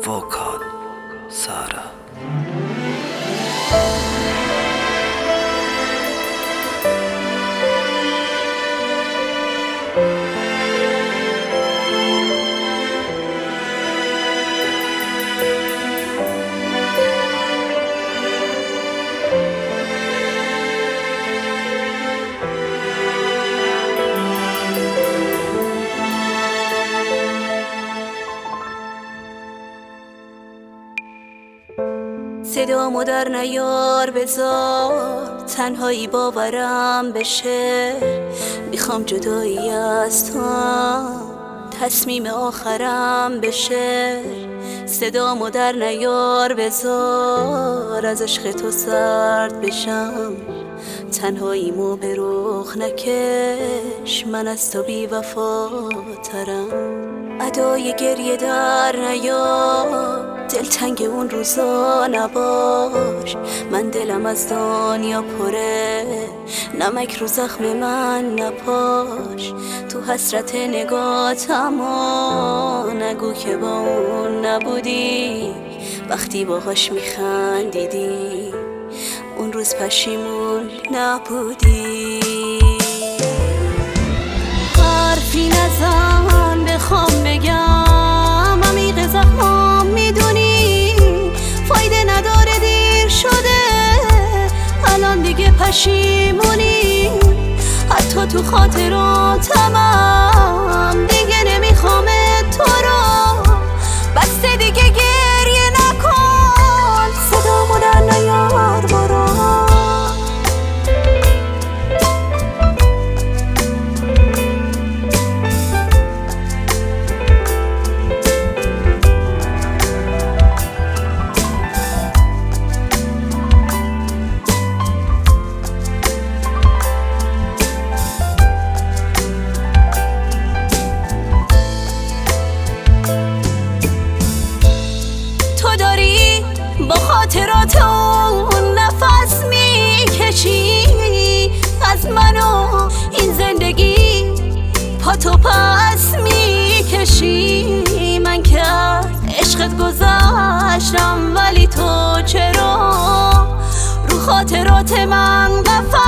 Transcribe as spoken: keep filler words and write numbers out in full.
وکال سارا. صدامو در نیار بذار، تنهایی باورم بشه. میخوام جدایی از تو تصمیم آخرم بشه. صدامو در نیار بذار، از عشق تو سرد بشم. تنهاییمو به رخ نکش، من از تو بی وفاترم. ادای گریه در نیار، دلتنگ اون روزا نباش. من دلم از دنیا پره، نمک رو زخم من نپاش. تو حسرت نگاتم و نگو که با اون نبودی. وقتی باهاش میخندیدی اون روز پشیمون نبودی. حرفی نزن بخوام بگم، عمیق زخمام میدونی. فایده نداره دیر شده، الان دیگه پشیمونی. حتی تو خاطراتمم دیگه نمیخوام تو رو. بسته دیگه گریه نکن، صدامو در نیار برو. با خاطرات اون نفس میکشی از من و این زندگی. پاتو پس میکشی. من که از عشقت گذشتم، ولی تو چرا رو خاطرات من قفل